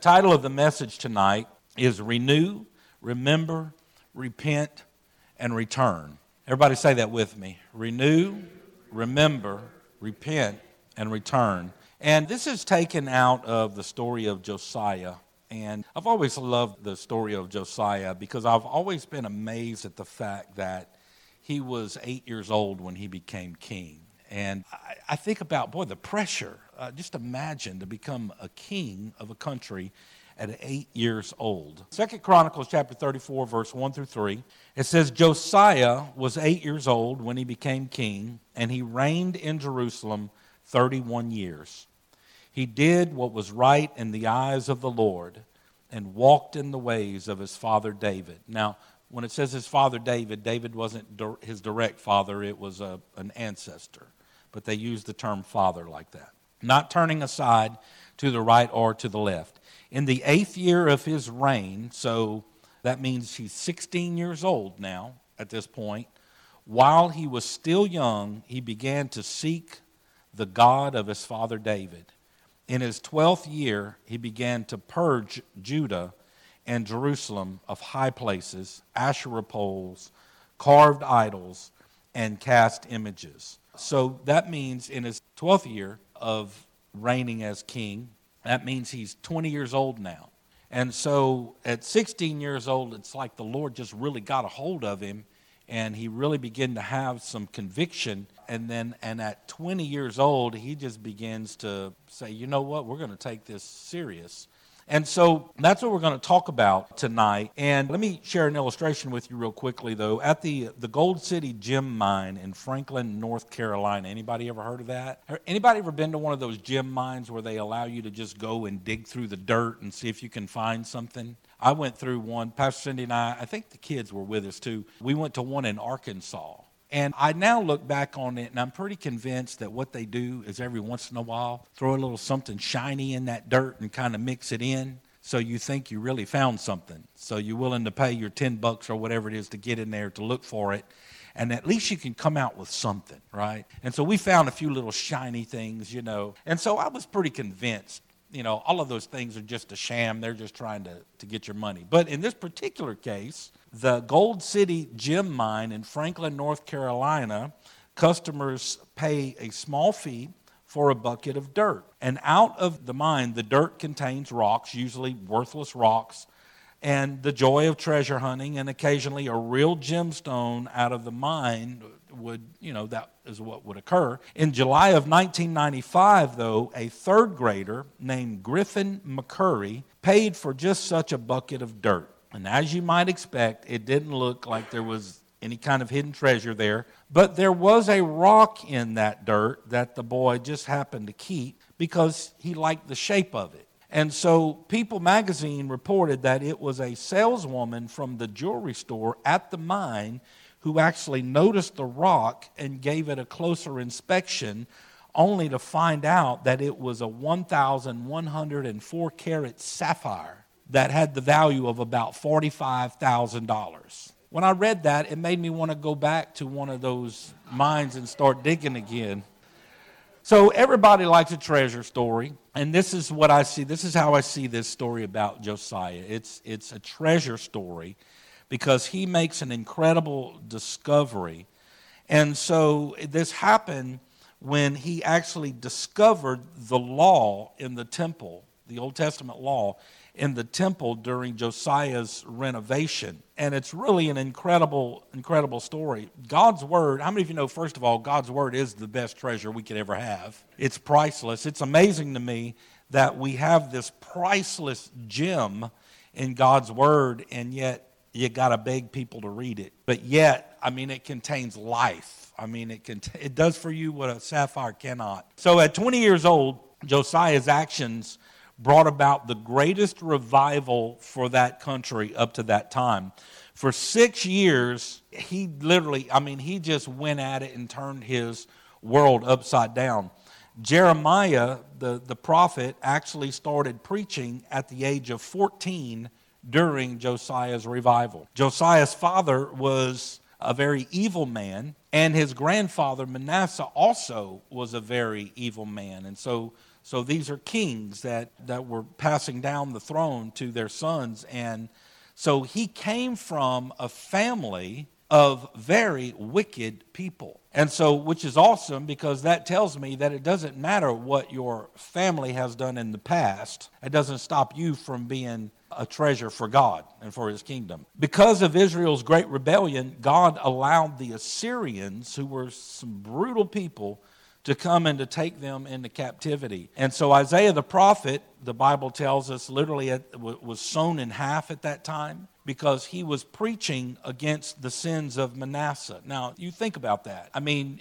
Title of the message tonight is Renew, Remember, Repent, and Return. Everybody say that with me. Renew, remember, repent, and return. And this is taken out of the story of Josiah. And I've always loved the story of Josiah because I've always been amazed at the fact that he was 8 years old when he became king. And I think about, the pressure. Just imagine to become a king of a country at 8 years old. 2 Chronicles chapter 34, verse 1 through 3. It says, Josiah was 8 years old when he became king, and he reigned in Jerusalem 31 years. He did what was right in the eyes of the Lord and walked in the ways of his father David. Now, when it says his father David, David wasn't his direct father, it was an ancestor. But they used the term father like that. Not turning aside to the right or to the left. In the 8th year of his reign, so that means he's 16 years old now at this point, while he was still young, he began to seek the God of his father David. In his 12th year, he began to purge Judah and Jerusalem of high places, Asherah poles, carved idols, and cast images. So that means in his 12th year of reigning as king, that means he's 20 years old now. And so at 16 years old, it's like the Lord just really got a hold of him, and he really began to have some conviction. And at 20 years old, he just begins to say, you know what, we're going to take this serious. And so that's what we're going to talk about tonight. And let me share an illustration with you real quickly, though. At the Gold City Gem Mine in Franklin, North Carolina. Anybody ever heard of that? Anybody ever been to one of those gem mines where they allow you to just go and dig through the dirt and see if you can find something? I went through one. Pastor Cindy and I think the kids were with us too. We went to one in Arkansas. And I now look back on it, and I'm pretty convinced that what they do is every once in a while throw a little something shiny in that dirt and kind of mix it in so you think you really found something. So you're willing to pay your $10 or whatever it is to get in there to look for it. And at least you can come out with something, right? And so we found a few little shiny things, And so I was pretty convinced, all of those things are just a sham. They're just trying to get your money. But in this particular case, the Gold City Gem Mine in Franklin, North Carolina, customers pay a small fee for a bucket of dirt. And out of the mine, the dirt contains rocks, usually worthless rocks, and the joy of treasure hunting, and occasionally a real gemstone out of the mine would, that is what would occur. In July of 1995, though, a third grader named Griffin McCurry paid for just such a bucket of dirt. And as you might expect, it didn't look like there was any kind of hidden treasure there. But there was a rock in that dirt that the boy just happened to keep because he liked the shape of it. And so People magazine reported that it was a saleswoman from the jewelry store at the mine who actually noticed the rock and gave it a closer inspection, only to find out that it was a 1,104 carat sapphire that had the value of about $45,000. When I read that, it made me want to go back to one of those mines and start digging again. So everybody likes a treasure story, and this is what I see. This is how I see this story about Josiah. It's a treasure story because he makes an incredible discovery. And so this happened when he actually discovered the law in the temple, the Old Testament law in the temple during Josiah's renovation. And it's really an incredible story. God's Word, how many of you know, first of all, God's Word is the best treasure we could ever have. It's priceless. It's amazing to me that we have this priceless gem in God's Word, and yet you got to beg people to read it. But yet, it contains life. It does for you what a sapphire cannot. So at 20 years old, Josiah's actions brought about the greatest revival for that country up to that time. For 6 years, he just went at it and turned his world upside down. Jeremiah, the prophet, actually started preaching at the age of 14 during Josiah's revival. Josiah's father was a very evil man, and his grandfather Manasseh also was a very evil man. And so So these are kings that were passing down the throne to their sons. And so he came from a family of very wicked people. And so, which is awesome, because that tells me that it doesn't matter what your family has done in the past. It doesn't stop you from being a treasure for God and for his kingdom. Because of Israel's great rebellion, God allowed the Assyrians, who were some brutal people, to come and to take them into captivity. And so Isaiah the prophet, the Bible tells us, literally was sewn in half at that time, because he was preaching against the sins of Manasseh. Now, you think about that. I mean,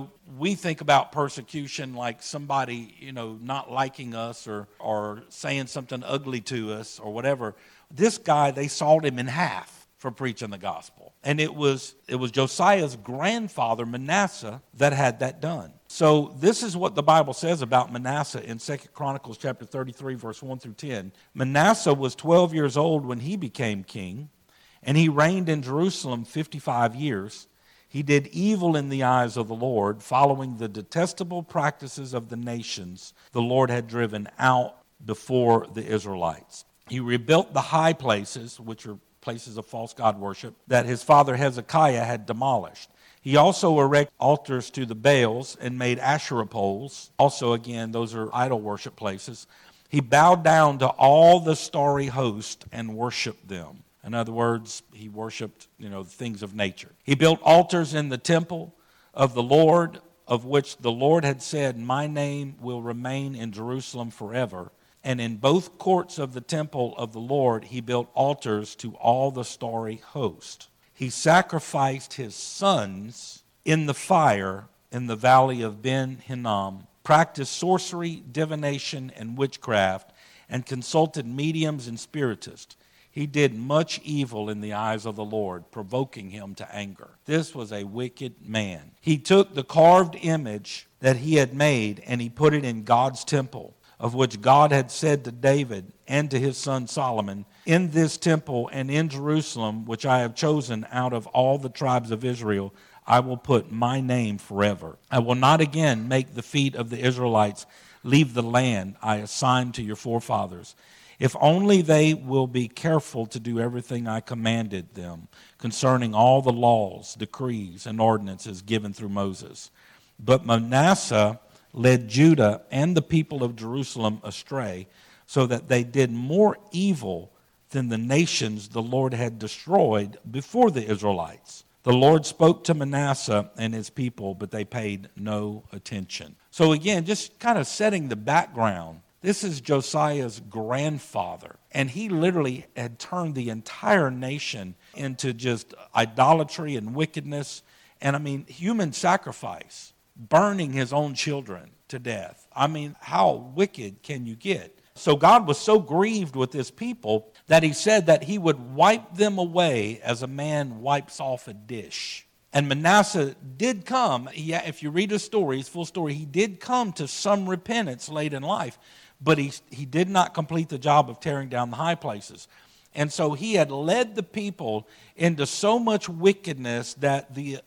we think about persecution like somebody, not liking us or saying something ugly to us or whatever. This guy, they sawed him in half for preaching the gospel. And it was Josiah's grandfather, Manasseh, that had that done. So this is what the Bible says about Manasseh in 2 Chronicles chapter 33, verse 1 through 10. Manasseh was 12 years old when he became king, and he reigned in Jerusalem 55 years. He did evil in the eyes of the Lord, following the detestable practices of the nations the Lord had driven out before the Israelites. He rebuilt the high places, which are places of false god worship, that his father Hezekiah had demolished. He also erected altars to the Baals and made Asherah poles. Also, again, those are idol worship places. He bowed down to all the starry host and worshiped them. In other words, he worshiped, the things of nature. He built altars in the temple of the Lord, of which the Lord had said, "My name will remain in Jerusalem forever." And in both courts of the temple of the Lord, he built altars to all the starry host. He sacrificed his sons in the fire in the valley of Ben Hinnom, practiced sorcery, divination, and witchcraft, and consulted mediums and spiritists. He did much evil in the eyes of the Lord, provoking him to anger. This was a wicked man. He took the carved image that he had made, and he put it in God's temple, of which God had said to David and to his son Solomon, "In this temple and in Jerusalem, which I have chosen out of all the tribes of Israel, I will put my name forever. I will not again make the feet of the Israelites leave the land I assigned to your forefathers, if only they will be careful to do everything I commanded them concerning all the laws, decrees, and ordinances given through Moses." But Manasseh led Judah and the people of Jerusalem astray, so that they did more evil than the nations the Lord had destroyed before the Israelites. The Lord spoke to Manasseh and his people, but they paid no attention. So again, just kind of setting the background, this is Josiah's grandfather, and he literally had turned the entire nation into just idolatry and wickedness, and human sacrifice, burning his own children to death. How wicked can you get? So God was so grieved with his people that he said that he would wipe them away as a man wipes off a dish. And Manasseh did come, if you read his story, his full story, he did come to some repentance late in life, but he did not complete the job of tearing down the high places. And so he had led the people into so much wickedness that the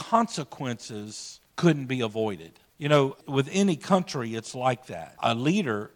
consequences couldn't be avoided. With any country, it's like that. A leader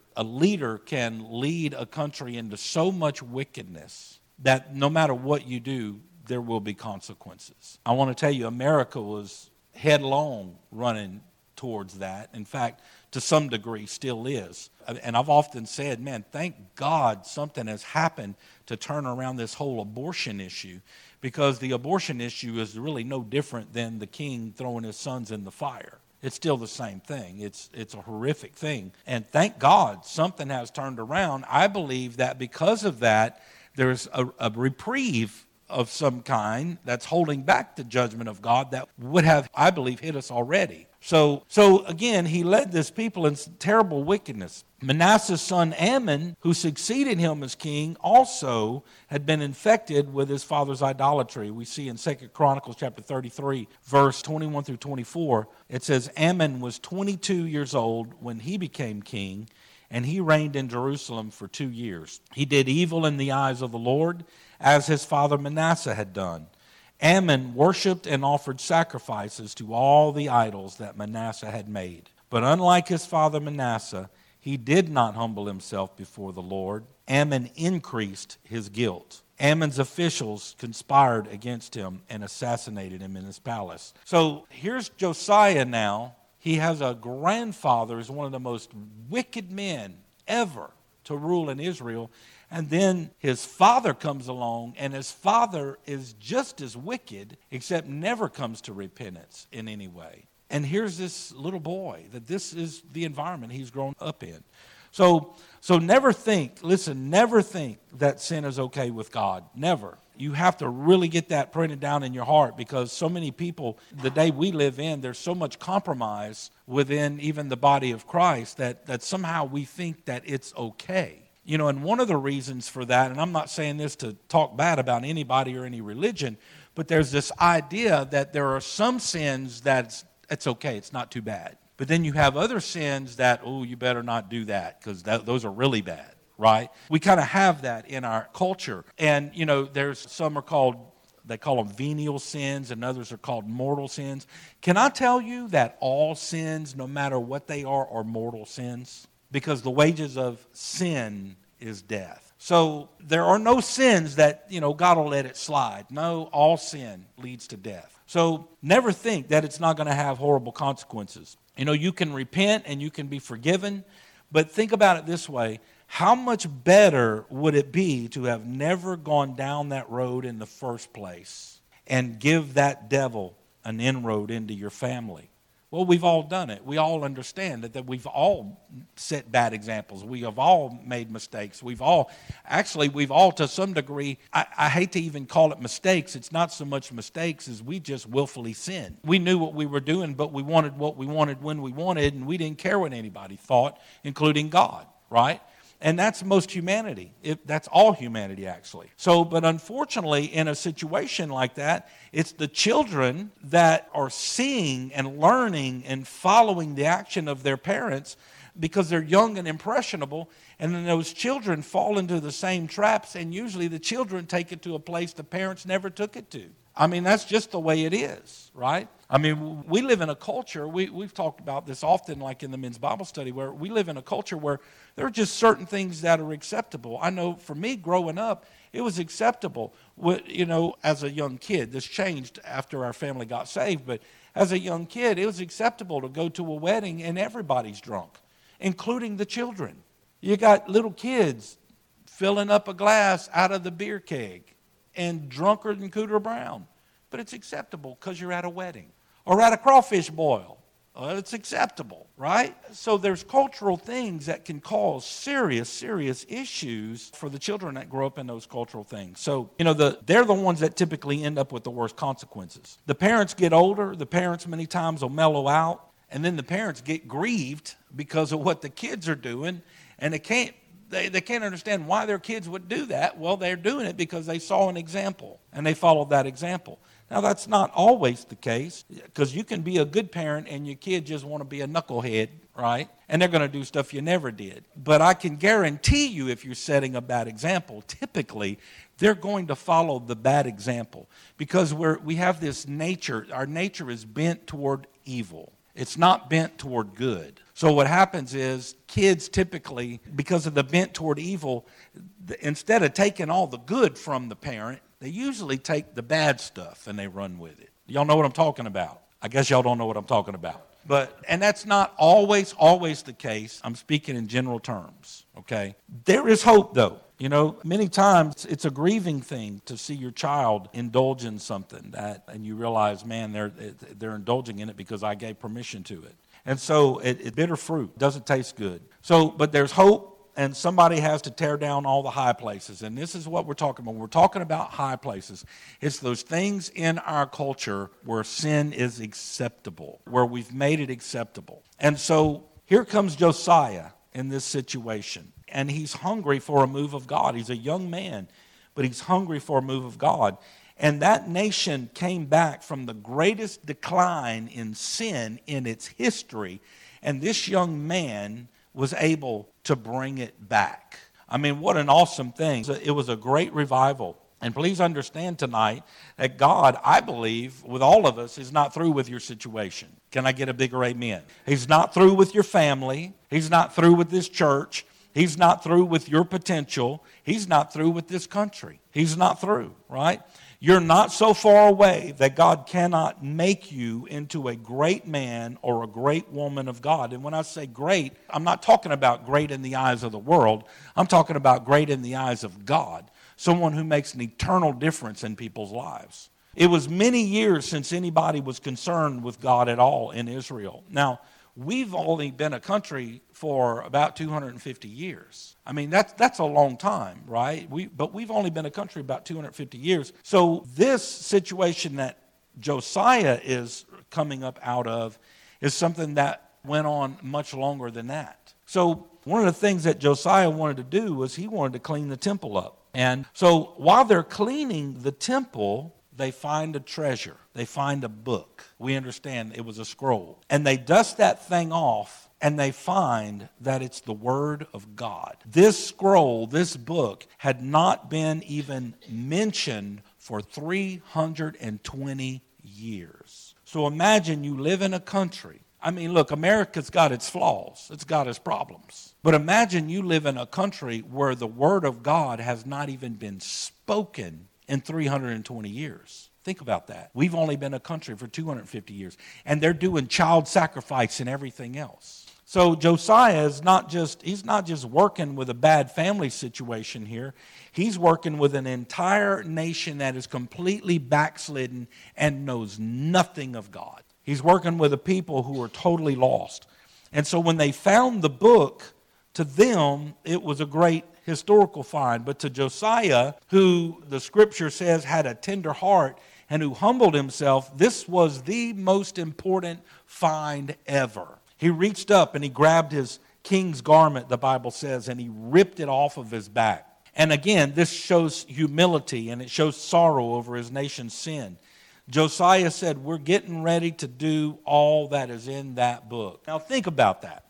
can lead a country into so much wickedness that no matter what you do, there will be consequences. I want to tell you, America was headlong running towards that. In fact, to some degree, still is. And I've often said, man, thank God something has happened to turn around this whole abortion issue, because the abortion issue is really no different than the king throwing his sons in the fire. It's still the same thing. It's a horrific thing. And thank God something has turned around. I believe that because of that, there's a reprieve of some kind that's holding back the judgment of God that would have, I believe, hit us already. So again, he led this people in terrible wickedness. Manasseh's son Amon, who succeeded him as king, also had been infected with his father's idolatry. We see in 2 Chronicles chapter 33, verse 21 through 24, it says, Amon was 22 years old when he became king, and he reigned in Jerusalem for 2 years. He did evil in the eyes of the Lord, as his father Manasseh had done. Amon worshipped and offered sacrifices to all the idols that Manasseh had made. But unlike his father Manasseh, He did not humble himself before the Lord. Ammon increased his guilt. Ammon's officials conspired against him and assassinated him in his palace. So here's Josiah now. He has a grandfather who's one of the most wicked men ever to rule in Israel. And then his father comes along, and his father is just as wicked, except never comes to repentance in any way. And here's this little boy, that this is the environment he's grown up in. So never think that sin is okay with God. Never. You have to really get that printed down in your heart, because so many people, the day we live in, there's so much compromise within even the body of Christ that somehow we think that it's okay. You know, and one of the reasons for that, and I'm not saying this to talk bad about anybody or any religion, but there's this idea that there are some sins that it's okay, it's not too bad. But then you have other sins that, oh, you better not do that, because those are really bad, right? We kind of have that in our culture. And, you know, there's some they call them venial sins, and others are called mortal sins. Can I tell you that all sins, no matter what they are mortal sins? Because the wages of sin is death. So there are no sins that, you know, God will let it slide. No, all sin leads to death. So never think that it's not going to have horrible consequences. You know, you can repent and you can be forgiven, but think about it this way. How much better would it be to have never gone down that road in the first place and give that devil an inroad into your family? Well, we've all done it. We all understand that we've all set bad examples. We have all made mistakes. We've all to some degree, I hate to even call it mistakes. It's not so much mistakes as we just willfully sinned. We knew what we were doing, but we wanted what we wanted when we wanted, and we didn't care what anybody thought, including God, right? And that's most humanity. That's all humanity, actually. So, but unfortunately, in a situation like that, it's the children that are seeing and learning and following the action of their parents because they're young and impressionable. And then those children fall into the same traps, and usually the children take it to a place the parents never took it to. I mean, that's just the way it is, right? I mean, we live in a culture, we've talked about this often, like in the men's Bible study, where we live in a culture where there are just certain things that are acceptable. I know for me, growing up, it was acceptable. You know, as a young kid, this changed after our family got saved, but as a young kid, it was acceptable to go to a wedding and everybody's drunk, including the children. You got little kids filling up a glass out of the beer keg and drunker than Cooter Brown. But it's acceptable because you're at a wedding or at a crawfish boil. It's acceptable, right? So there's cultural things that can cause serious issues for the children that grow up in those cultural things. So, you know, they're the ones that typically end up with the worst consequences. The parents get older. The parents many times will mellow out. And then the parents get grieved because of what the kids are doing. And they can't understand why their kids would do that. Well, they're doing it because they saw an example and they followed that example. Now, that's not always the case, because you can be a good parent and your kid just want to be a knucklehead, right? And they're going to do stuff you never did. But I can guarantee you, if you're setting a bad example, typically they're going to follow the bad example, because we have this nature. Our nature is bent toward evil. It's not bent toward good. So what happens is kids typically, because of the bent toward evil, instead of taking all the good from the parent, they usually take the bad stuff and they run with it. Y'all know what I'm talking about? I guess y'all don't know what I'm talking about. And that's not always the case. I'm speaking in general terms, okay? There is hope, though. You know, many times it's a grieving thing to see your child indulge in something and you realize, man, they're indulging in it because I gave permission to it. And so it's bitter fruit. Doesn't taste good. So, but there's hope, and somebody has to tear down all the high places. And this is what we're talking about. We're talking about high places. It's those things in our culture where sin is acceptable, where we've made it acceptable. And so here comes Josiah in this situation. And he's hungry for a move of God. He's a young man, but he's hungry for a move of God. And that nation came back from the greatest decline in sin in its history. And this young man was able to bring it back. I mean, what an awesome thing. It was a great revival. And please understand tonight that God, I believe, with all of us, is not through with your situation. Can I get a bigger amen? He's not through with your family. He's not through with this church. He's not through with your potential. He's not through with this country. He's not through, right? You're not so far away that God cannot make you into a great man or a great woman of God. And when I say great, I'm not talking about great in the eyes of the world. I'm talking about great in the eyes of God. Someone who makes an eternal difference in people's lives. It was many years since anybody was concerned with God at all in Israel. Now, we've only been a country for about 250 years. I mean, that's a long time, right? But we've only been a country about 250 years. So this situation that Josiah is coming up out of is something that went on much longer than that. So one of the things that Josiah wanted to do was he wanted to clean the temple up. And so while they're cleaning the temple, they find a treasure. They find a book. We understand it was a scroll. And they dust that thing off, and they find that it's the Word of God. This scroll, this book, had not been even mentioned for 320 years. So imagine you live in a country. I mean, look, America's got its flaws. It's got its problems. But imagine you live in a country where the Word of God has not even been spoken in 320 years. Think about that. We've only been a country for 250 years. And they're doing child sacrifice and everything else. So Josiah is he's not just working with a bad family situation here. He's working with an entire nation that is completely backslidden and knows nothing of God. He's working with a people who are totally lost. And so when they found the book, to them, it was a great historical find. But to Josiah, who the scripture says had a tender heart and who humbled himself, this was the most important find ever. He reached up and he grabbed his king's garment, the Bible says, and he ripped it off of his back. And again, this shows humility and it shows sorrow over his nation's sin. Josiah said, we're getting ready to do all that is in that book. Now think about that.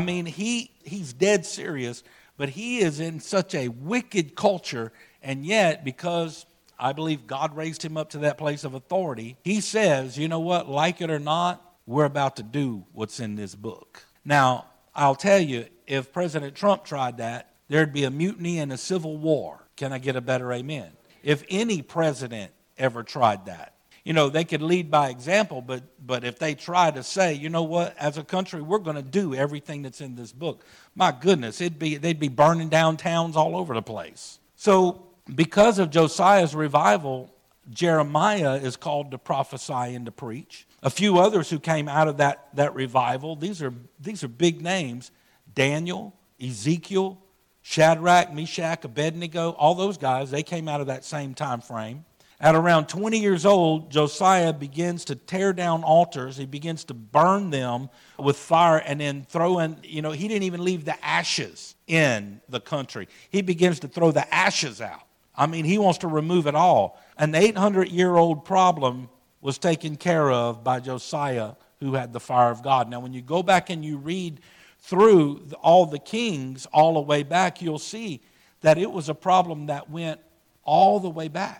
He's dead serious, but he is in such a wicked culture, and yet because I believe God raised him up to that place of authority, he says, you know what, like it or not, we're about to do what's in this book. Now, I'll tell you, if President Trump tried that, there'd be a mutiny and a civil war. Can I get a better amen? If any president ever tried that. You know, they could lead by example, but if they try to say, you know what, as a country, we're going to do everything that's in this book, my goodness, they'd be burning down towns all over the place. So because of Josiah's revival, Jeremiah is called to prophesy and to preach. A few others who came out of that revival, these are big names, Daniel, Ezekiel, Shadrach, Meshach, Abednego, all those guys, they came out of that same time frame. At around 20 years old, Josiah begins to tear down altars. He begins to burn them with fire and then throw in, he didn't even leave the ashes in the country. He begins to throw the ashes out. He wants to remove it all. An 800-year-old problem was taken care of by Josiah, who had the fire of God. Now, when you go back and you read through all the kings all the way back, you'll see that it was a problem that went all the way back.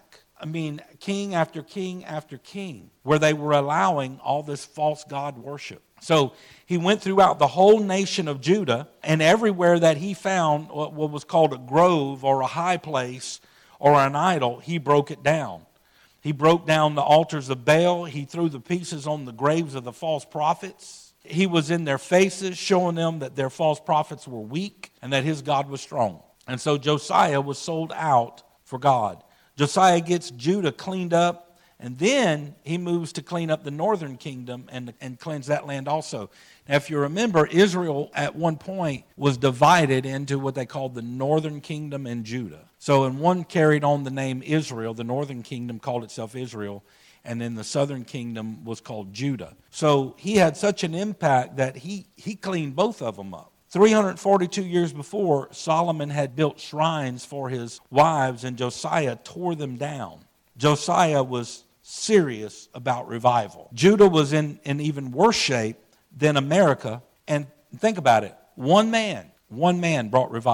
King after king after king, where they were allowing all this false god worship. So he went throughout the whole nation of Judah, and everywhere that he found what was called a grove or a high place or an idol, he broke it down. He broke down the altars of Baal. He threw the pieces on the graves of the false prophets. He was in their faces, showing them that their false prophets were weak and that his God was strong. And so Josiah was sold out for God. Josiah gets Judah cleaned up, and then he moves to clean up the northern kingdom and cleanse that land also. Now, if you remember, Israel at one point was divided into what they called the northern kingdom and Judah. So, and one carried on the name Israel. The northern kingdom called itself Israel, and then the southern kingdom was called Judah. So he had such an impact that he cleaned both of them up. 342 years before, Solomon had built shrines for his wives, and Josiah tore them down. Josiah was serious about revival. Judah was in even worse shape than America. And think about it. One man brought revival.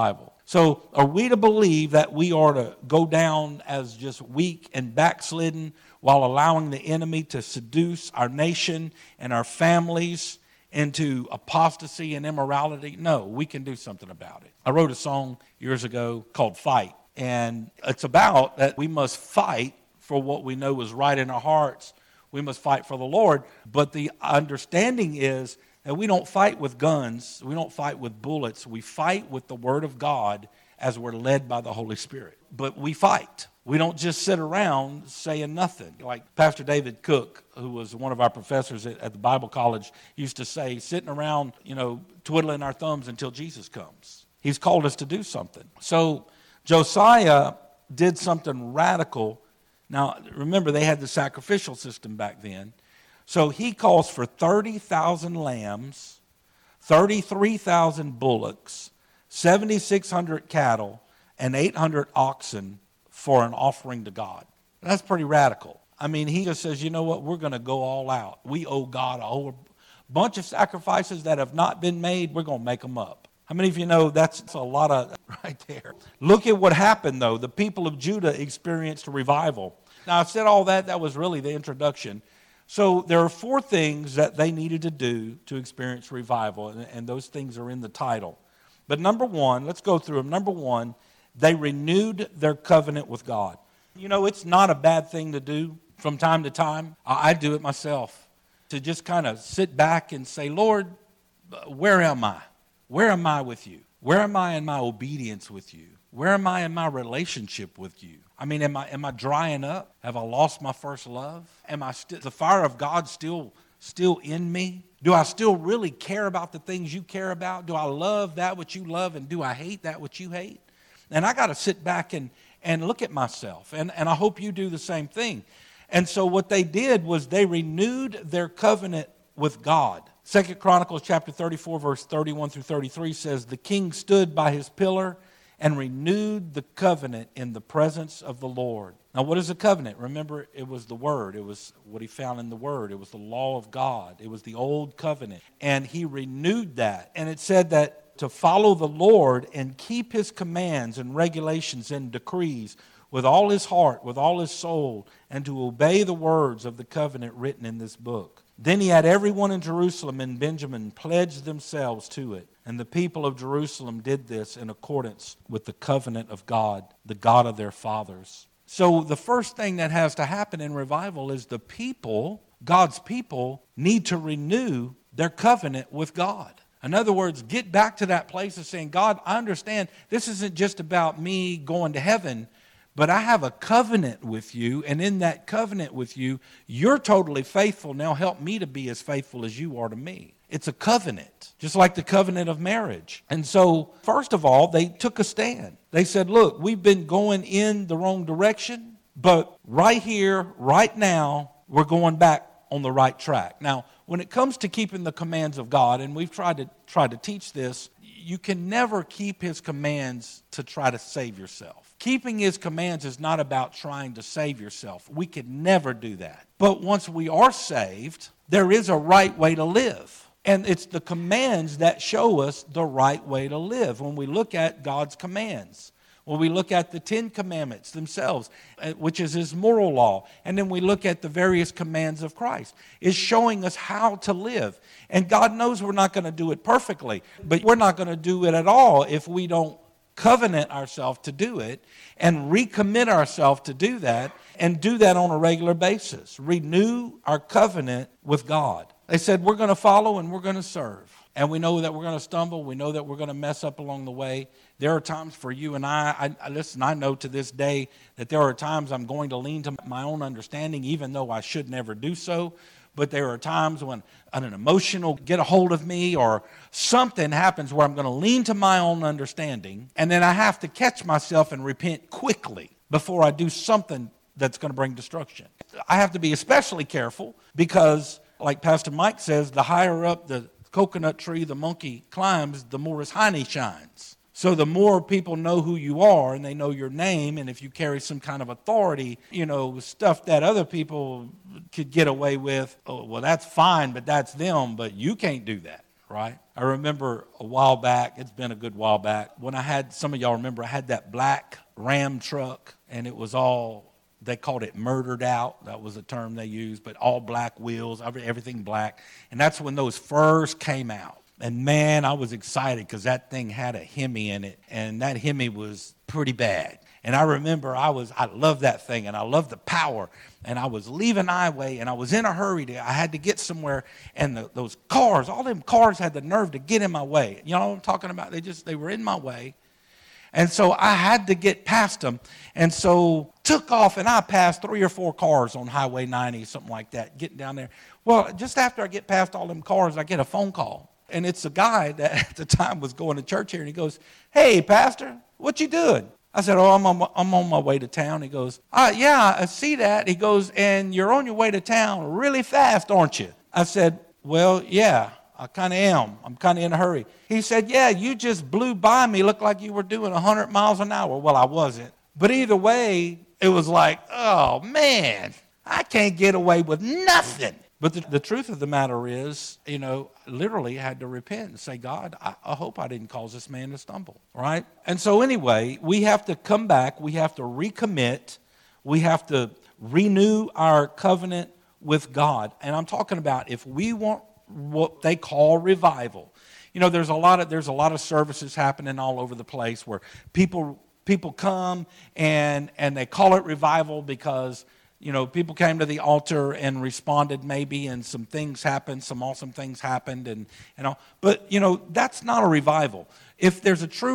So are we to believe that we are to go down as just weak and backslidden while allowing the enemy to seduce our nation and our families into apostasy and immorality? No, we can do something about it. I wrote a song years ago called Fight, and it's about that we must fight for what we know is right in our hearts. We must fight for the Lord, but the understanding is that we don't fight with guns, we don't fight with bullets, we fight with the Word of God as we're led by the Holy Spirit. But we fight. We don't just sit around saying nothing. Like Pastor David Cook, who was one of our professors at the Bible college, used to say, sitting around, twiddling our thumbs until Jesus comes. He's called us to do something. So Josiah did something radical. Now, remember, they had the sacrificial system back then. So he calls for 30,000 lambs, 33,000 bullocks, 7,600 cattle, and 800 oxen for an offering to God. That's pretty radical. I mean, he just says, you know what, we're going to go all out. We owe God a whole bunch of sacrifices that have not been made. We're going to make them up. How many of you know that's a lot of right there? Look at what happened, though. The people of Judah experienced a revival. Now, I said all that. That was really the introduction. So there are 4 things that they needed to do to experience revival, and those things are in the title. But number 1, let's go through them. Number 1, they renewed their covenant with God. It's not a bad thing to do from time to time. I do it myself, to just kind of sit back and say, Lord, where am I? Where am I with you? Where am I in my obedience with you? Where am I in my relationship with you? I mean, am I drying up? Have I lost my first love? Am I the fire of God still in me? Do I still really care about the things you care about? Do I love that which you love, and do I hate that which you hate? And I got to sit back and look at myself, and I hope you do the same thing. And so what they did was they renewed their covenant with God. 2 Chronicles chapter 34, verse 31 through 33 says, the king stood by his pillar and renewed the covenant in the presence of the Lord. Now, what is a covenant? Remember, it was the Word. It was what he found in the Word. It was the law of God. It was the old covenant. And he renewed that. And it said that to follow the Lord and keep his commands and regulations and decrees with all his heart, with all his soul, and to obey the words of the covenant written in this book. Then he had everyone in Jerusalem and Benjamin pledge themselves to it. And the people of Jerusalem did this in accordance with the covenant of God, the God of their fathers. So the first thing that has to happen in revival is the people, God's people, need to renew their covenant with God. In other words, get back to that place of saying, God, I understand this isn't just about me going to heaven, but I have a covenant with you, and in that covenant with you, you're totally faithful. Now help me to be as faithful as you are to me. It's a covenant, just like the covenant of marriage. And so, first of all, they took a stand. They said, look, we've been going in the wrong direction, but right here, right now, we're going back on the right track. Now, when it comes to keeping the commands of God, and we've tried to teach this, you can never keep his commands to try to save yourself. Keeping his commands is not about trying to save yourself. We could never do that. But once we are saved, there is a right way to live. And it's the commands that show us the right way to live. When we look at God's commands, when we look at the 10 Commandments themselves, which is his moral law, and then we look at the various commands of Christ, is showing us how to live. And God knows we're not going to do it perfectly, but we're not going to do it at all if we don't covenant ourselves to do it and recommit ourselves to do that, and do that on a regular basis. Renew our covenant with God. They said, we're going to follow and we're going to serve. And we know that we're going to stumble. We know that we're going to mess up along the way. There are times for you and I listen, I know to this day that there are times I'm going to lean to my own understanding, even though I should never do so. But there are times when an emotion will get a hold of me, or something happens where I'm going to lean to my own understanding, and then I have to catch myself and repent quickly before I do something that's going to bring destruction. I have to be especially careful because, like Pastor Mike says, the higher up the coconut tree the monkey climbs, the more his hiney shines. So the more people know who you are and they know your name, and if you carry some kind of authority, stuff that other people could get away with, oh, well, that's fine, but that's them, but you can't do that, right? I remember a while back, it's been a good while back, when I had, some of y'all remember, I had that black Ram truck, and it was all, they called it murdered out. That was the term they used, but all black wheels, everything black. And that's when those first came out. And man, I was excited because that thing had a Hemi in it, and that Hemi was pretty bad. And I remember I loved that thing, and I loved the power. And I was leaving highway, and I was in a hurry. I had to get somewhere, and those cars, all them cars had the nerve to get in my way. You know what I'm talking about? They were in my way. And so I had to get past them. And so took off, and I passed 3 or 4 cars on Highway 90, something like that, getting down there. Well, just after I get past all them cars, I get a phone call. And it's a guy that at the time was going to church here, and he goes, "Hey, Pastor, what you doing?" I said, "Oh, I'm on my way to town." He goes, "Yeah, I see that." He goes, "And you're on your way to town really fast, aren't you?" I said, "Well, yeah, I kind of am. I'm kind of in a hurry." He said, "Yeah, you just blew by me. Looked like you were doing 100 miles an hour." Well, I wasn't. But either way, it was like, oh, man, I can't get away with nothing. But the truth of the matter is, literally had to repent and say, "God, I hope I didn't cause this man to stumble," right? And so anyway, we have to come back. We have to recommit. We have to renew our covenant with God. And I'm talking about if we want what they call revival. There's a lot of services happening all over the place where people come and they call it revival because people came to the altar and responded maybe, and some things happened, some awesome things happened, and all. But, that's not a revival. If there's a true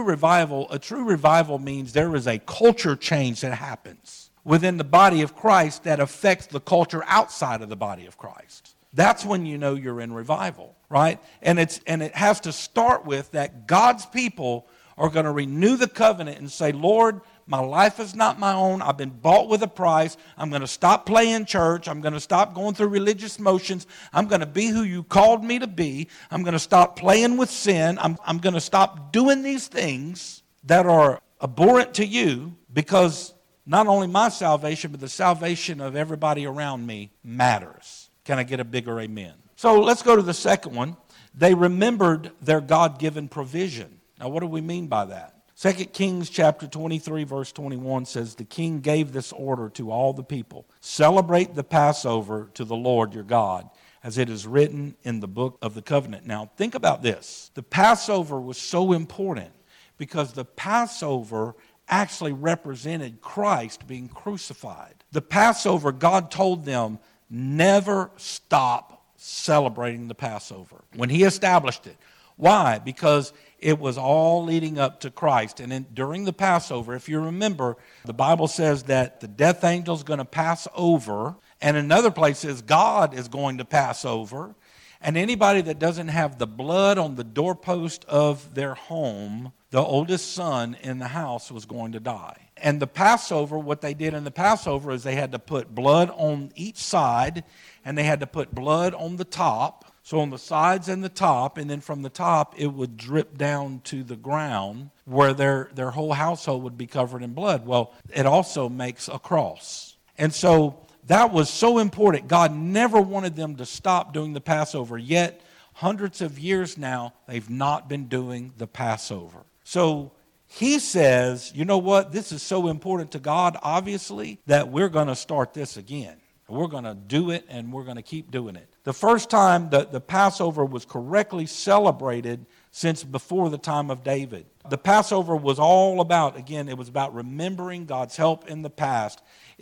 revival means there is a culture change that happens within the body of Christ that affects the culture outside of the body of Christ. That's when you know you're in revival, right? And it has to start with that God's people are going to renew the covenant and say, "Lord, my life is not my own. I've been bought with a price. I'm going to stop playing church. I'm going to stop going through religious motions. I'm going to be who you called me to be. I'm going to stop playing with sin. I'm going to stop doing these things that are abhorrent to you, because not only my salvation, but the salvation of everybody around me matters." Can I get a bigger amen? So let's go to the second one. They remembered their God-given provision. Now, what do we mean by that? 2 Kings chapter 23, verse 21 says, "The king gave this order to all the people: celebrate the Passover to the Lord your God, as it is written in the book of the covenant." Now, think about this. The Passover was so important because the Passover actually represented Christ being crucified. The Passover, God told them, never stop celebrating the Passover when he established it. Why? Because it was all leading up to Christ. And during the Passover, if you remember, the Bible says that the death angel is going to pass over, and another place says God is going to pass over. And anybody that doesn't have the blood on the doorpost of their home, the oldest son in the house, was going to die. And the Passover, what they did in the Passover is they had to put blood on each side, and they had to put blood on the top. So on the sides and the top, and then from the top, it would drip down to the ground where their whole household would be covered in blood. Well, it also makes a cross. And so that was so important. God never wanted them to stop doing the Passover, yet hundreds of years now, they've not been doing the Passover. So he says, you know what, this is so important to God, obviously, that we're going to start this again. We're going to do it, and we're going to keep doing it. The first time the Passover was correctly celebrated since before the time of David. The Passover was all about, again, it was about remembering God's help in the past.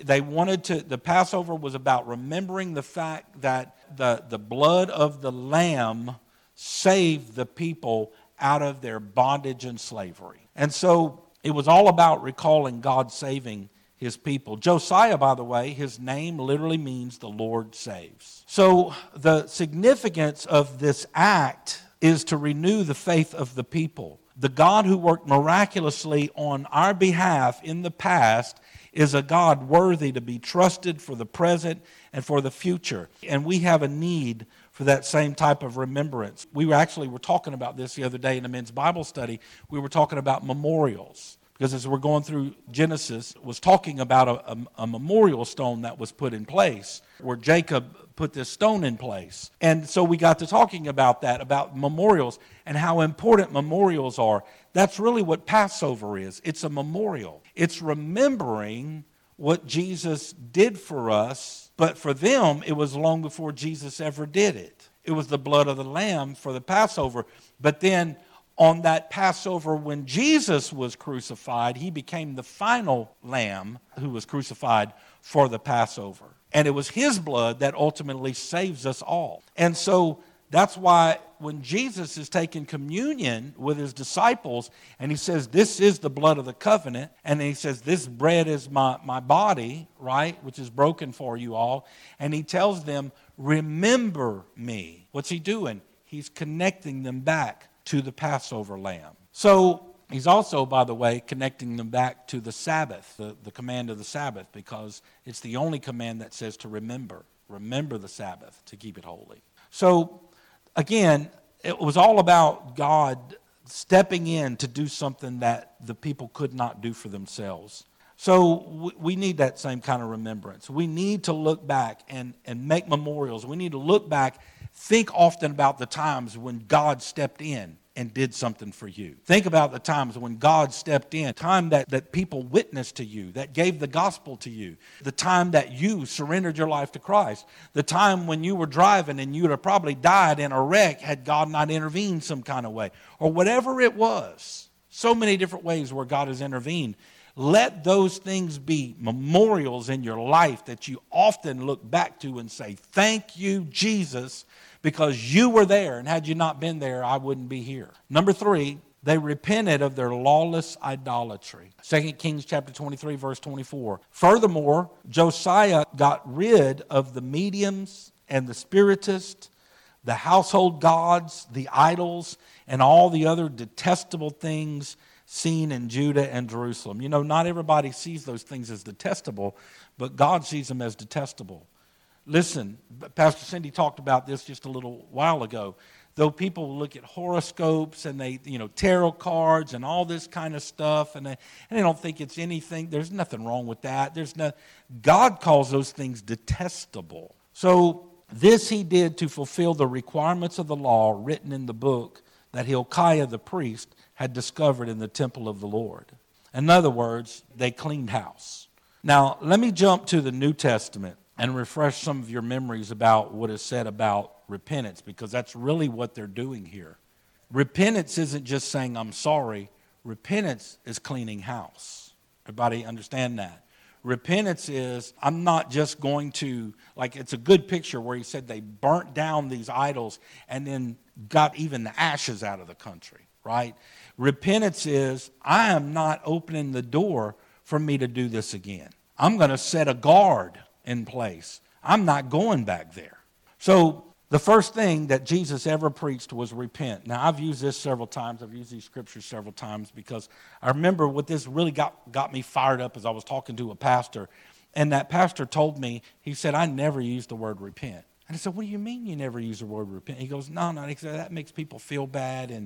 The Passover was about remembering the fact that the blood of the lamb saved the people out of their bondage and slavery. And so it was all about recalling God saving his people. Josiah, by the way, his name literally means the Lord saves. So the significance of this act is to renew the faith of the people. The God who worked miraculously on our behalf in the past is a God worthy to be trusted for the present and for the future. And we have a need for that same type of remembrance. We were talking about this the other day in a men's Bible study. We were talking about memorials. because as we're going through Genesis, it was talking about a memorial stone that was put in place, where Jacob put this stone in place. And so we got to talking about that, about memorials and how important memorials are. That's really what Passover is. It's a memorial. It's remembering what Jesus did for us, but for them, it was long before Jesus ever did it. It was the blood of the Lamb for the Passover. But then on that Passover, when Jesus was crucified, he became the final Lamb who was crucified for the Passover. And it was his blood that ultimately saves us all. And so that's why when Jesus is taking communion with his disciples, and he says, this is the blood of the covenant, and then he says, this bread is my body, right, which is broken for you all. And he tells them, remember me. What's he doing? He's connecting them back to the Passover lamb. So he's also, by the way, connecting them back to the Sabbath, the command of the Sabbath, because it's the only command that says to remember. Remember the Sabbath, to keep it holy. So, again, it was all about God stepping in to do something that the people could not do for themselves. So we need that same kind of remembrance. We need to look back and make memorials. We need to look back, think often about the times when God stepped in and did something for you. Think about the times when God stepped in, time that people witnessed to you, that gave the gospel to you, the time that you surrendered your life to Christ, the time when you were driving and you would have probably died in a wreck had God not intervened some kind of way, or whatever it was. So many different ways where God has intervened. Let those things be memorials in your life that you often look back to and say, thank you, Jesus, because you were there, and had you not been there, I wouldn't be here. Number 3, they repented of their lawless idolatry. 2 Kings chapter 23, verse 24. Furthermore, Josiah got rid of the mediums and the spiritists, the household gods, the idols, and all the other detestable things seen in Judah and Jerusalem. You know, not everybody sees those things as detestable, but God sees them as detestable. Listen, Pastor Cindy talked about this just a little while ago. Though people look at horoscopes and they, tarot cards and all this kind of stuff, and they don't think it's anything. There's nothing wrong with that. God calls those things detestable. So this he did to fulfill the requirements of the law written in the book that Hilkiah the priest had discovered in the temple of the Lord. In other words, they cleaned house. Now, let me jump to the New Testament and refresh some of your memories about what is said about repentance, because that's really what they're doing here. Repentance isn't just saying, I'm sorry. Repentance is cleaning house. Everybody understand that? Repentance is, I'm not just going to, it's a good picture where he said they burnt down these idols and then got even the ashes out of the country, right? Repentance is, I am not opening the door for me to do this again. I'm going to set a guard in place. I'm not going back there. So the first thing that Jesus ever preached was repent. Now, I've used this several times. I've used these scriptures several times because I remember what this really got me fired up as I was talking to a pastor. And that pastor told me, he said, I never used the word repent. And I said, what do you mean you never use the word repent? He goes, no. He said, that makes people feel bad. And,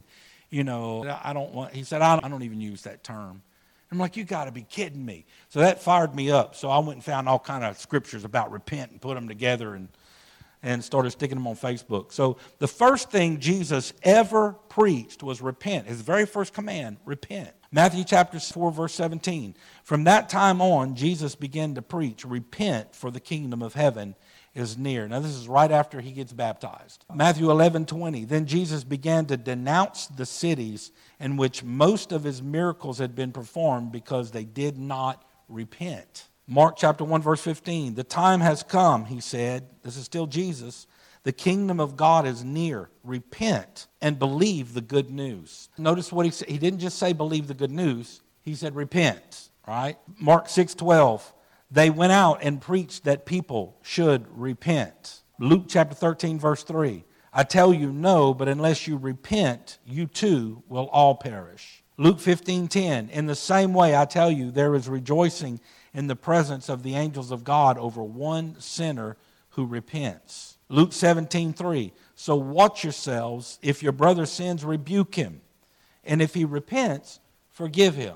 I don't want, he said, I don't even use that term. I'm like, you got to be kidding me. So that fired me up. So I went and found all kind of scriptures about repent and put them together and started sticking them on Facebook. So the first thing Jesus ever preached was repent. His very first command, repent. Matthew chapter 4, verse 17. From that time on, Jesus began to preach, repent, for the kingdom of heaven is near. Now, this is right after he gets baptized. Matthew 11:20. Then Jesus began to denounce the cities in which most of his miracles had been performed because they did not repent. Mark chapter 1, verse 15. The time has come, he said. This is still Jesus. The kingdom of God is near. Repent and believe the good news. Notice what he said. He didn't just say believe the good news. He said repent, right? Mark 6:12. They went out and preached that people should repent. Luke chapter 13, verse 3. I tell you, no, but unless you repent, you too will all perish. Luke 15:10. In the same way, I tell you, there is rejoicing in the presence of the angels of God over one sinner who repents. Luke 17:3. So watch yourselves. If your brother sins, rebuke him. And if he repents, forgive him.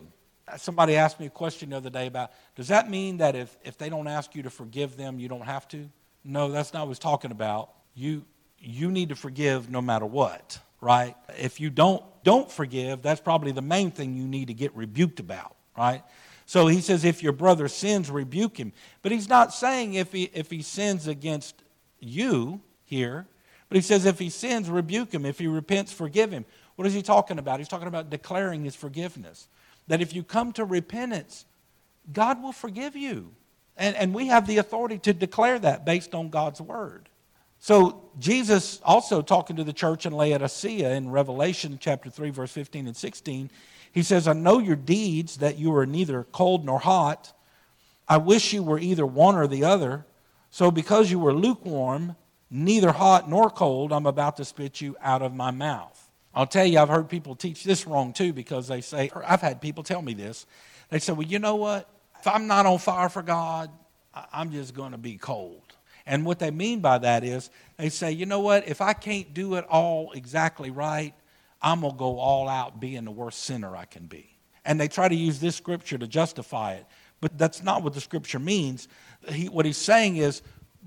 Somebody asked me a question the other day about, does that mean that if they don't ask you to forgive them, you don't have to? No, that's not what I was talking about. You need to forgive no matter what, right? If you don't forgive, that's probably the main thing you need to get rebuked about, right? So he says, if your brother sins, rebuke him. But he's not saying if he sins against you here, but he says if he sins, rebuke him. If he repents, forgive him. What is he talking about? He's talking about declaring his forgiveness. That if you come to repentance, God will forgive you. And we have the authority to declare that based on God's word. So Jesus also talking to the church in Laodicea in Revelation chapter 3, verse 15 and 16, he says, I know your deeds, that you are neither cold nor hot. I wish you were either one or the other. So because you were lukewarm, neither hot nor cold, I'm about to spit you out of my mouth. I'll tell you, I've heard people teach this wrong too, because they say, or I've had people tell me this. They say, well, you know what? If I'm not on fire for God, I'm just going to be cold. And what they mean by that is, they say, you know what? If I can't do it all exactly right, I'm going to go all out being the worst sinner I can be. And they try to use this scripture to justify it. But that's not what the scripture means. What he's saying is,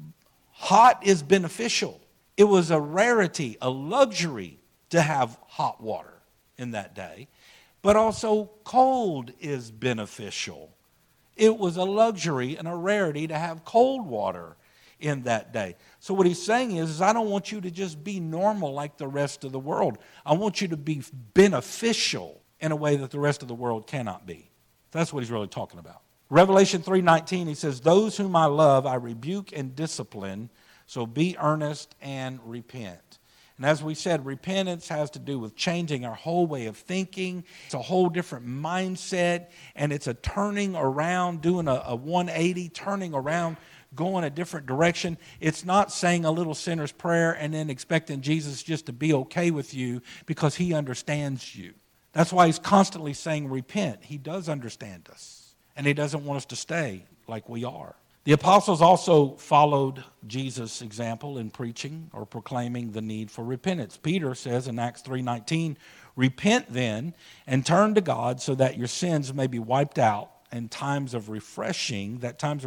hot is beneficial. It was a rarity, a luxury to have hot water in that day. But also cold is beneficial. It was a luxury and a rarity to have cold water in that day. So what he's saying is I don't want you to just be normal like the rest of the world. I want you to be beneficial in a way that the rest of the world cannot be. That's what he's really talking about. Revelation 3:19, he says, those whom I love, I rebuke and discipline, so be earnest and repent. And as we said, repentance has to do with changing our whole way of thinking. It's a whole different mindset, and it's a turning around, doing a 180, turning around, going a different direction. It's not saying a little sinner's prayer and then expecting Jesus just to be okay with you because he understands you. That's why he's constantly saying repent. He does understand us, and he doesn't want us to stay like we are. The apostles also followed Jesus' example in preaching or proclaiming the need for repentance. Peter says in Acts 3:19, repent then and turn to God so that your sins may be wiped out and times of refreshing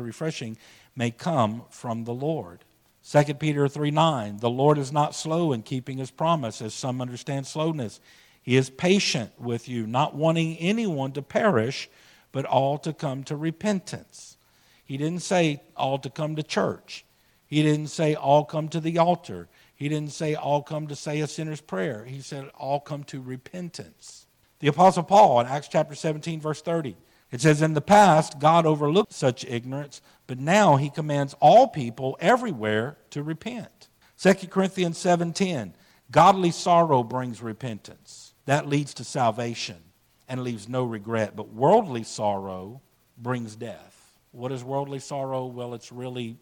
may come from the Lord. 2 Peter 3:9, the Lord is not slow in keeping his promise, as some understand slowness. He is patient with you, not wanting anyone to perish, but all to come to repentance. He didn't say all to come to church. He didn't say all come to the altar. He didn't say all come to say a sinner's prayer. He said all come to repentance. The Apostle Paul in Acts chapter 17, verse 30, it says, in the past, God overlooked such ignorance, but now he commands all people everywhere to repent. 2 Corinthians 7:10, godly sorrow brings repentance. That leads to salvation and leaves no regret, but worldly sorrow brings death. What is worldly sorrow? Well, it's really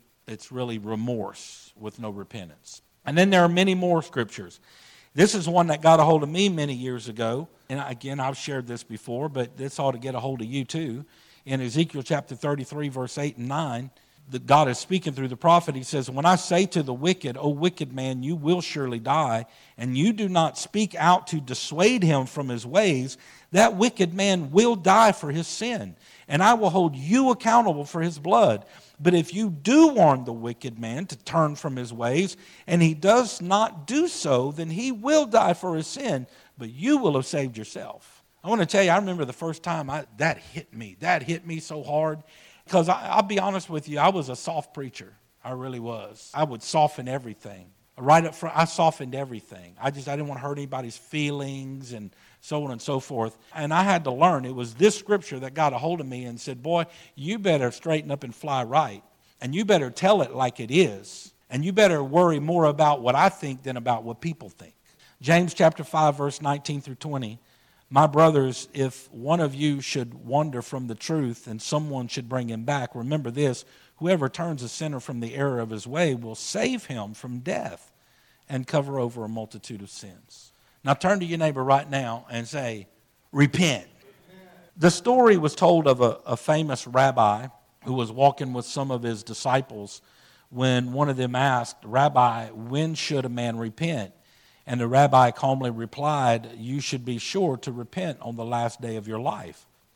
remorse with no repentance. And then there are many more scriptures. This is one that got a hold of me many years ago. And again, I've shared this before, but this ought to get a hold of you too. In Ezekiel chapter 33, verse 8 and 9, that God is speaking through the prophet. He says, when I say to the wicked, O wicked man, you will surely die, and you do not speak out to dissuade him from his ways, that wicked man will die for his sin, and I will hold you accountable for his blood. But if you do warn the wicked man to turn from his ways, and he does not do so, then he will die for his sin, but you will have saved yourself. I want to tell you, I remember the first time that hit me. That hit me so hard. Because I'll be honest with you, I was a soft preacher. I really was. I would soften everything. Right up front, I softened everything. I didn't want to hurt anybody's feelings and so on and so forth. And I had to learn. It was this scripture that got a hold of me and said, boy, you better straighten up and fly right. And you better tell it like it is. And you better worry more about what I think than about what people think. James chapter 5, verse 19 through 20. My brothers, if one of you should wander from the truth and someone should bring him back, remember this, whoever turns a sinner from the error of his way will save him from death and cover over a multitude of sins. Now turn to your neighbor right now and say, repent. The story was told of a famous rabbi who was walking with some of his disciples when one of them asked, Rabbi, when should a man repent? And the rabbi calmly replied, you should be sure to repent on the last day of your life.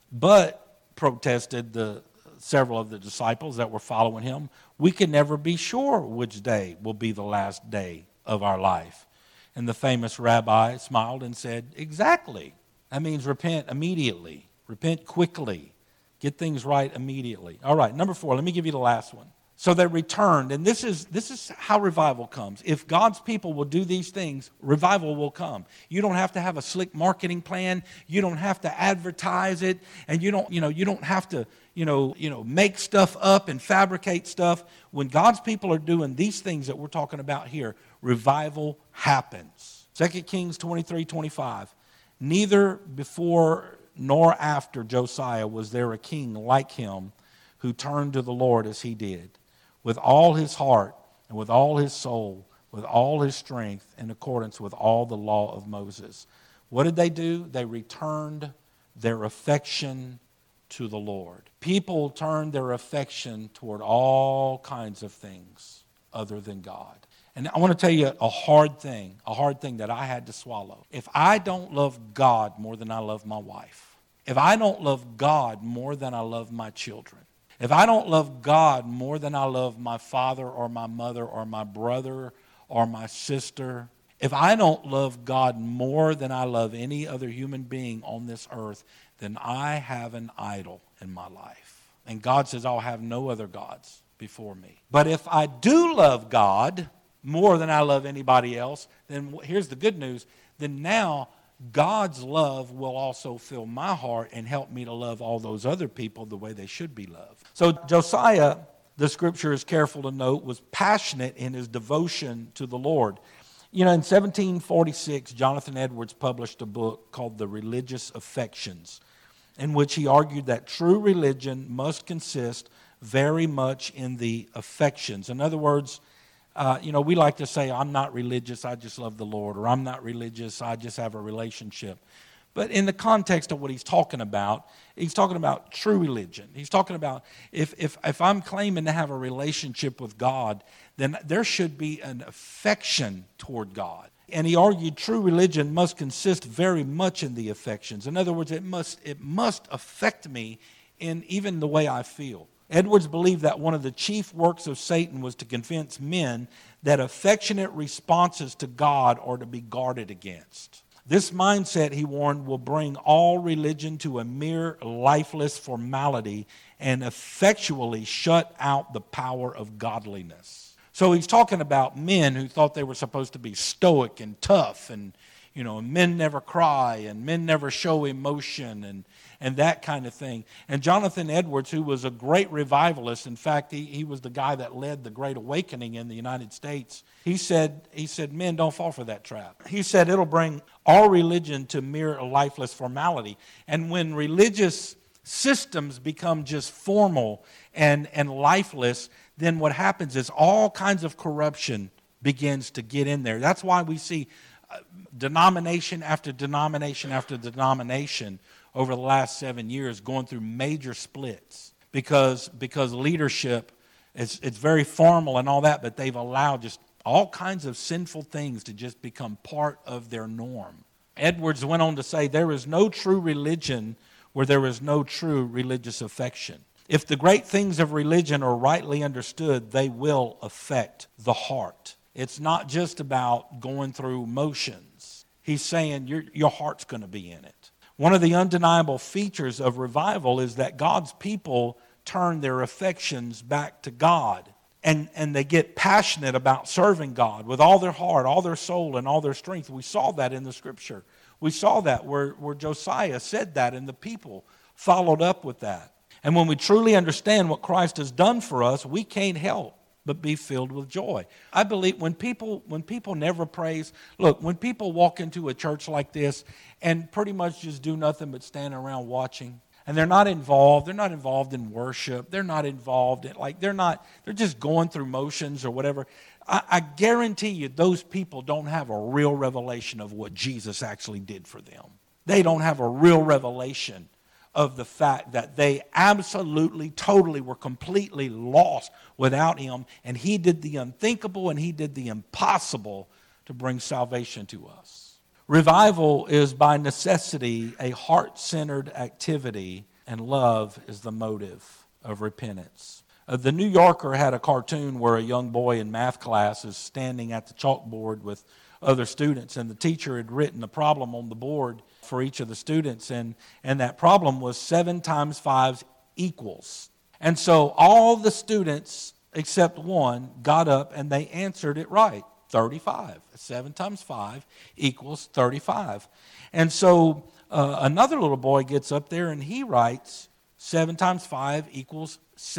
But, protested several of the disciples that were following him, we can never be sure which day will be the last day of our life. And the famous rabbi smiled and said, exactly. That means repent immediately. Repent quickly. Get things right immediately. All right, number 4, let me give you the last one. So they returned, and this is how revival comes. If God's people will do these things, revival will come. You don't have to have a slick marketing plan. You don't have to advertise it, and you don't have to make stuff up and fabricate stuff. When God's people are doing these things that we're talking about here, revival happens. 2 Kings 23:25. Neither before nor after Josiah was there a king like him who turned to the Lord as he did, with all his heart and with all his soul, with all his strength, in accordance with all the law of Moses. What did they do? They returned their affection to the Lord. People turned their affection toward all kinds of things other than God. And I want to tell you a hard thing that I had to swallow. If I don't love God more than I love my wife, if I don't love God more than I love my children, if I don't love God more than I love my father or my mother or my brother or my sister, if I don't love God more than I love any other human being on this earth, then I have an idol in my life. And God says, I'll have no other gods before me. But if I do love God more than I love anybody else, then here's the good news. Then now God's love will also fill my heart and help me to love all those other people the way they should be loved. So Josiah, the scripture is careful to note, was passionate in his devotion to the Lord. In 1746, Jonathan Edwards published a book called The Religious Affections, in which he argued that true religion must consist very much in the affections. In other words, we like to say, I'm not religious, I just love the Lord, or I'm not religious, I just have a relationship. But in the context of what he's talking about true religion. He's talking about if I'm claiming to have a relationship with God, then there should be an affection toward God. And he argued true religion must consist very much in the affections. In other words, it must affect me in even the way I feel. Edwards believed that one of the chief works of Satan was to convince men that affectionate responses to God are to be guarded against. This mindset, he warned, will bring all religion to a mere lifeless formality and effectually shut out the power of godliness. So he's talking about men who thought they were supposed to be stoic and tough, and men never cry and men never show emotion and that kind of thing. And Jonathan Edwards, who was a great revivalist, in fact, he was the guy that led the Great Awakening in the United States. He said, men, don't fall for that trap. He said it'll bring all religion to mere lifeless formality. And when religious systems become just formal and lifeless, then what happens is all kinds of corruption begins to get in there. That's why we see denomination after denomination after denomination over the last 7 years going through major splits because leadership, it's very formal and all that, but they've allowed just all kinds of sinful things to just become part of their norm. Edwards went on to say, there is no true religion where there is no true religious affection. If the great things of religion are rightly understood, they will affect the heart. It's not just about going through motions. He's saying your heart's going to be in it. One of the undeniable features of revival is that God's people turn their affections back to God. And they get passionate about serving God with all their heart, all their soul, and all their strength. We saw that in the scripture. We saw that where Josiah said that, and the people followed up with that. And when we truly understand what Christ has done for us, we can't help but be filled with joy. I believe when people never praise, look, when people walk into a church like this and pretty much just do nothing but stand around watching, and they're not involved in worship, they're just going through motions or whatever, I guarantee you those people don't have a real revelation of what Jesus actually did for them. They don't have a real revelation of the fact that they absolutely, totally were completely lost without him, and he did the unthinkable and he did the impossible to bring salvation to us. Revival is by necessity a heart-centered activity, and love is the motive of repentance. The New Yorker had a cartoon where a young boy in math class is standing at the chalkboard with other students, and the teacher had written a problem on the board for each of the students, and that problem was 7 times 5 equals. And so all the students except one got up and they answered it right, 35. 7 times 5 equals 35. And so another little boy gets up there and he writes 7 times 5 equals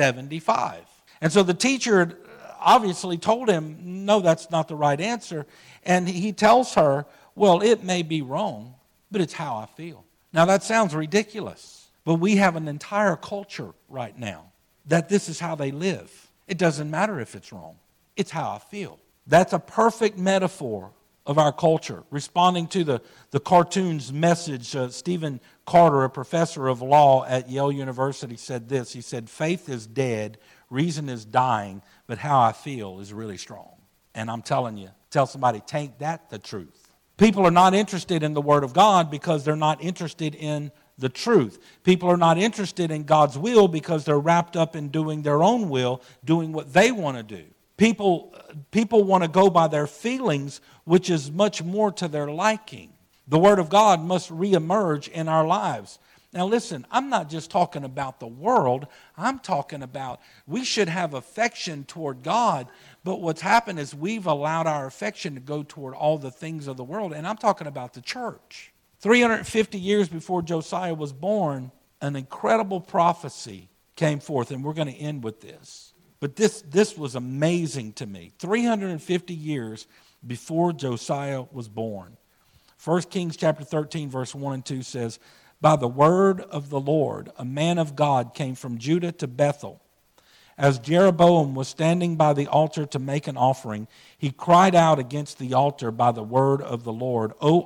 75. And so the teacher obviously told him, no, that's not the right answer. And he tells her, well, it may be wrong, but it's how I feel. Now that sounds ridiculous, but we have an entire culture right now that this is how they live. It doesn't matter if it's wrong. It's how I feel. That's a perfect metaphor of our culture. Responding to the cartoon's message, Stephen Carter, a professor of law at Yale University, said this. He said, faith is dead, reason is dying, but how I feel is really strong. And I'm telling you, tell somebody, take that the truth. People are not interested in the Word of God because they're not interested in the truth. People are not interested in God's will because they're wrapped up in doing their own will, doing what they want to do. People want to go by their feelings, which is much more to their liking. The Word of God must reemerge in our lives. Now listen, I'm not just talking about the world. I'm talking about we should have affection toward God, but what's happened is we've allowed our affection to go toward all the things of the world, and I'm talking about the church. 350 years before Josiah was born, an incredible prophecy came forth, and we're going to end with this. But this was amazing to me. 350 years before Josiah was born. 1 Kings chapter 13, verse 1 and 2 says, by the word of the Lord, a man of God came from Judah to Bethel. As Jeroboam was standing by the altar to make an offering, he cried out against the altar by the word of the Lord, O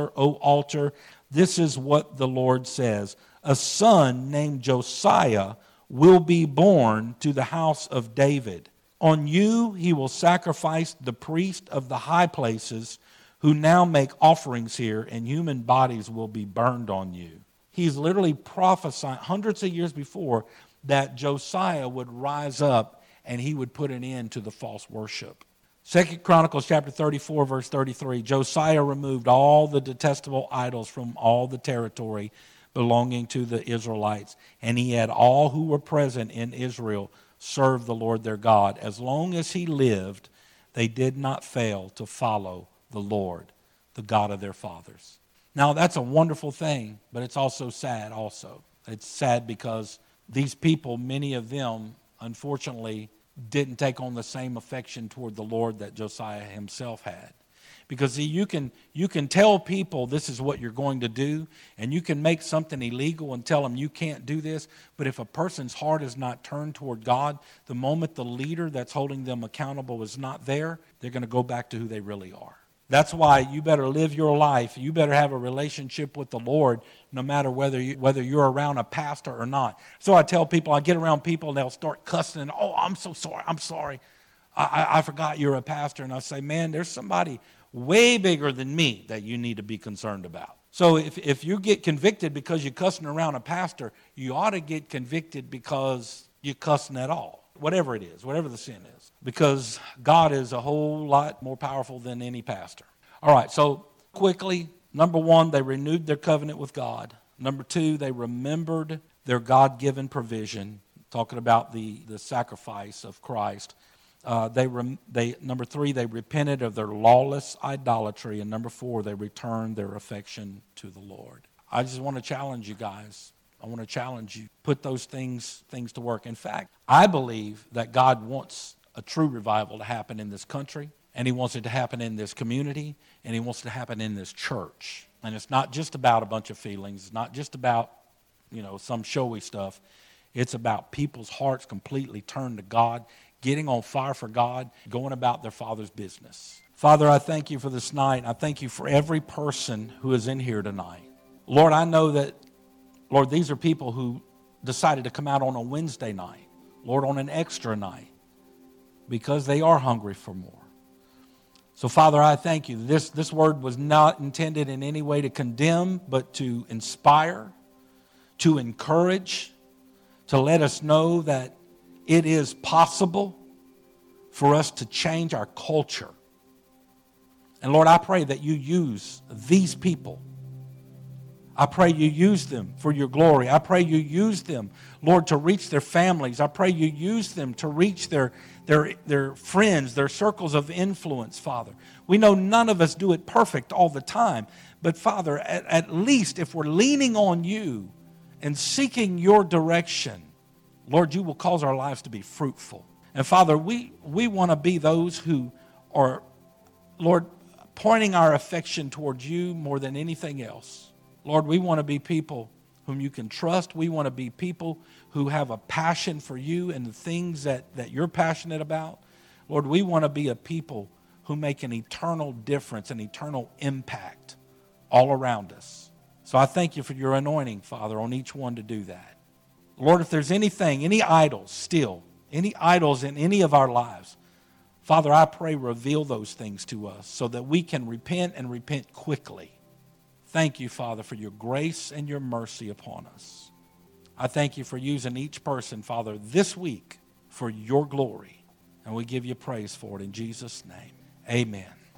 altar, this is what the Lord says. A son named Josiah will be born to the house of David. On you he will sacrifice the priest of the high places who now make offerings here, and human bodies will be burned on you. He's literally prophesying hundreds of years before that Josiah would rise up and he would put an end to the false worship. 2 Chronicles chapter 34, verse 33, Josiah removed all the detestable idols from all the territory belonging to the Israelites, and he had all who were present in Israel serve the Lord their God. As long as he lived, they did not fail to follow the Lord, the God of their fathers. Now, that's a wonderful thing, but it's also sad also. It's sad because these people, many of them, unfortunately, didn't take on the same affection toward the Lord that Josiah himself had. Because see, you can tell people this is what you're going to do, and you can make something illegal and tell them you can't do this, but if a person's heart is not turned toward God, the moment the leader that's holding them accountable is not there, they're going to go back to who they really are. That's why you better live your life. You better have a relationship with the Lord no matter whether you're around a pastor or not. So I tell people, I get around people and they'll start cussing. And, oh, I'm so sorry. I'm sorry. I forgot you're a pastor. And I say, man, there's somebody way bigger than me that you need to be concerned about. So if you get convicted because you're cussing around a pastor, you ought to get convicted because you're cussing at all. Whatever it is, whatever the sin is. Because God is a whole lot more powerful than any pastor. All right, so quickly, number one, they renewed their covenant with God. Number two, they remembered their God-given provision, talking about the sacrifice of Christ. Number three, they repented of their lawless idolatry. And number four, they returned their affection to the Lord. I just want to challenge you guys. I want to challenge you. Put those things to work. In fact, I believe that God wants a true revival to happen in this country, and he wants it to happen in this community, and he wants it to happen in this church. And it's not just about a bunch of feelings. It's not just about, some showy stuff. It's about people's hearts completely turned to God, getting on fire for God, going about their Father's business. Father, I thank you for this night. I thank you for every person who is in here tonight. Lord, I know that Lord, these are people who decided to come out on a Wednesday night, Lord, on an extra night, because they are hungry for more. So, Father, I thank you. This word was not intended in any way to condemn, but to inspire, to encourage, to let us know that it is possible for us to change our culture. And Lord, I pray that you use these people. I pray you use them for your glory. I pray you use them, Lord, to reach their families. I pray you use them to reach their friends, their circles of influence, Father. We know none of us do it perfect all the time. But Father, at least if we're leaning on you and seeking your direction, Lord, you will cause our lives to be fruitful. And Father, we want to be those who are, Lord, pointing our affection towards you more than anything else. Lord, we want to be people whom you can trust. We want to be people who have a passion for you and the things that you're passionate about. Lord, we want to be a people who make an eternal difference, an eternal impact all around us. So I thank you for your anointing, Father, on each one to do that. Lord, if there's anything, any idols still, any idols in any of our lives, Father, I pray reveal those things to us so that we can repent and repent quickly. Thank you, Father, for your grace and your mercy upon us. I thank you for using each person, Father, this week for your glory. And we give you praise for it in Jesus' name. Amen.